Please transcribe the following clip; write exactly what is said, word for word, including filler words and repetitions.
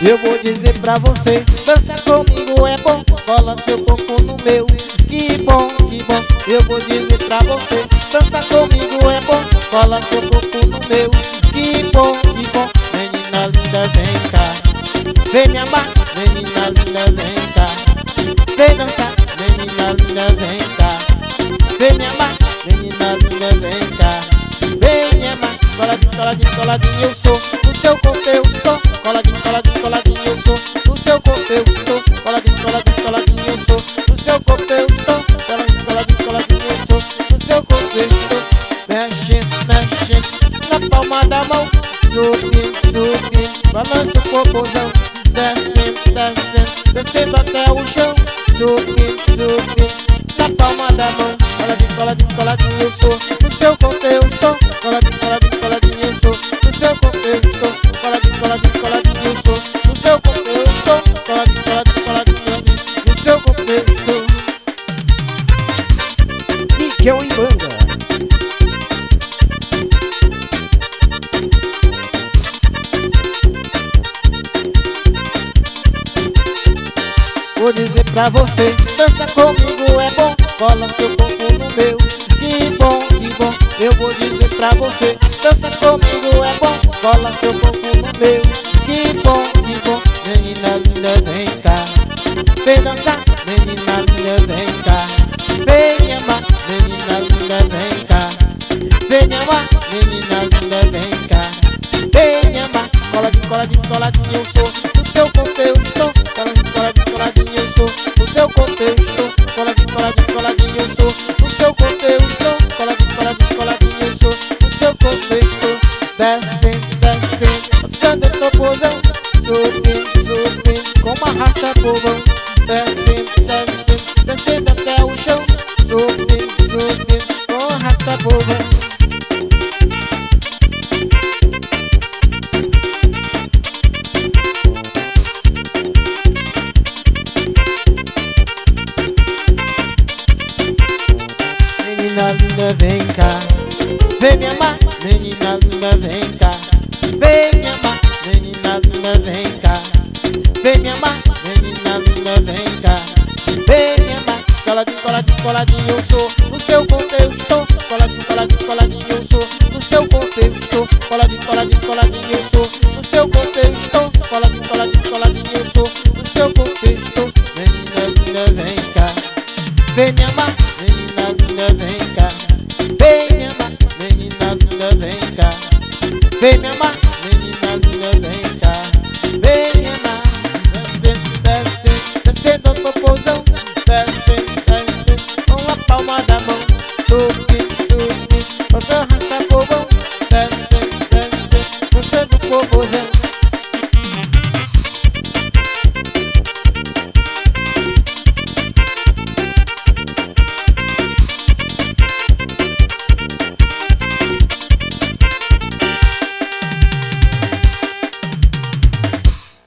Eu vou dizer pra você, dança comigo é bom, cola seu corpo no meu. Que bom, que bom. Eu vou dizer pra você, dança comigo é bom, cola seu corpo no meu. Que bom, que bom. Menina linda, vem cá, vem me amar. Menina linda, vem cá, vem dançar. Menina linda, vem cá, vem me amar. Menina linda, vem cá, vem me amar. Coladinho, coladinho, coladinho, eu sou no seu corpo, eu sou. Coladinho, coladinho, coladinho, eu sou no seu corpo, eu estou. Coladinho, coladinho, coladinho, eu sou no seu corpo, eu estou. Coladinho, coladinho, coladinho, eu sou no seu corpo, eu estou. Mexendo, mexendo na palma da mão, subindo, subindo, balança o popozão. Descendo, descendo, descendo até o chão, subindo, subindo na palma da mão. Coladinho, coladinho, coladinho, eu sou no seu corpo, eu estou. Coladinho, coladinho, coladinho, eu sou no seu corpo, eu estou. Coladinho, coladinho, coladinho, eu sou no seu corpo, eu estou. Coladinho, coladinho, coladinho, eu vi no seu corpo, eu estou. Miguel e Banda. Vou dizer pra você, dança comigo é bom, cola seu corpo no meu. Que bom, que bom. Eu vou dizer pra você, dança comigo é bom, cola seu corpo no meu. Que bom, que bom. Menina linda, vem cá, vem dançar. Menina linda, vem cá, vem me amar. Menina linda, vem cá, vem me amar. Menina linda, vem cá, vem me amar. Coladinho, coladinho, coladinho, eu sou no seu corpo, eu estou. Coladinho, coladinho, coladinho, eu sou no seu corpo, eu estou. Coladinho, coladinho, coladinho, eu sou no seu corpo, eu estou. Coladinho, coladinho, coladinho, eu sou no seu corpo, eu estou. Descendo, descendo, dançando eu tô posão. Subindo, subindo, como arrasta povão. Descendo, descendo, descendo até o chão. Subindo, subindo, como arrasta povão. Menina linda, vem cá, vem me amar. Menina linda, vem cá, vem me amar. Menina linda, vem cá, vem me amar. Menina linda, vem cá, vem me amar. Coladinho, coladinho, coladinho, eu sou no seu corpo, eu estou. Coladinho, coladinho, coladinho, eu sou no seu corpo, eu estou. Coladinho, coladinho, coladinho, eu sou no seu corpo, eu estou. Coladinho, coladinho, coladinho, eu sou no seu corpo, eu estou. Menina linda, vem cá, vem me amar. Menina linda, vem cá, vem me amar. Menina linda, vem cá, vem me amar.